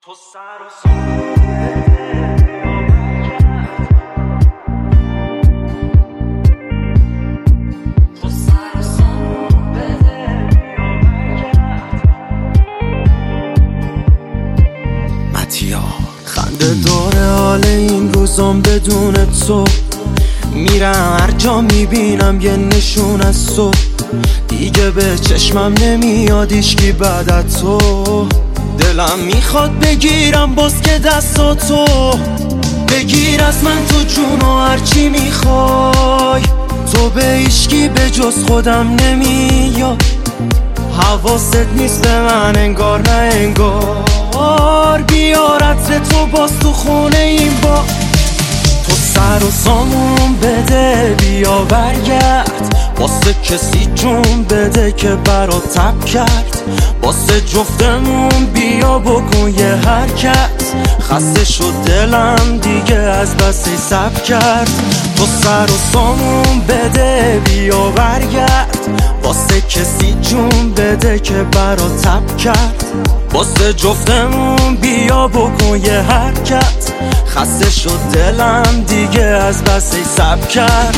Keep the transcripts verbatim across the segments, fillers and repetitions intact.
تو سر و سامون خنده داره حال این روزام بدون تو. میرم هر جا میبینم یه نشون از تو. دیگه به چشمم نمیاد هیچکی بعد از تو. دلم میخواد بگیرم باز که دستا تو. بگیر از من تو جونو هرچی میخوای. تو به هیچکی به جز خودم نمیاد. حواست نیست به من انگار نه انگار. بیار عطر تو باز تو خونه این با. تو سر و سامون بده بیا برگرد. واسه کسی جون بده که برات تب کرد. واسه جفتمون بیا بکن یه حرکت. خسته شد دلم دیگه از بسی سب کرد. تو سر و سامون بده بیا برگرد. واسه کسی جون بده که برات تب کرد. واسه جفتمون بیا بکن یه حرکت. خسته شد دلم دیگه از بسی سب کرد.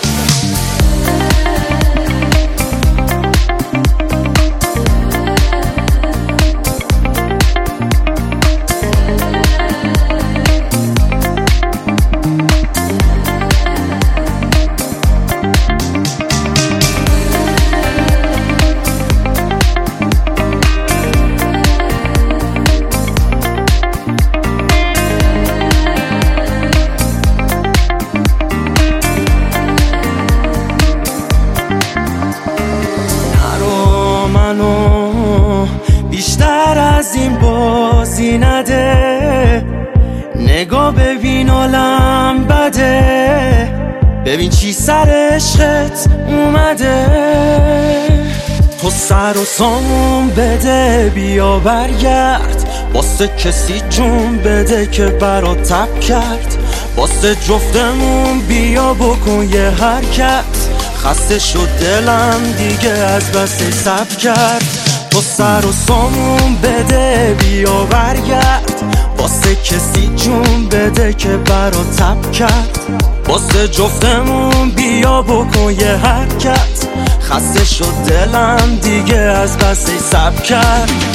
بیشتر از این بازی نده. نگاه ببین عالم بده. ببین چی سر عشقت اومده. تو سر و سامون بده بیا برگرد. واسه کسی جون بده که برات تب کرد. واسه جفتمون بیا بکن یه حرکت. خسته شد دلم دیگه از بسی سب کرد. تو سر و سامون بده بیا برگرد. واسه کسی جون بده که برات تب کرد. واسه جفتمون بیا بکن یه حرکت. خسته شد دلم دیگه از بسی سب کرد.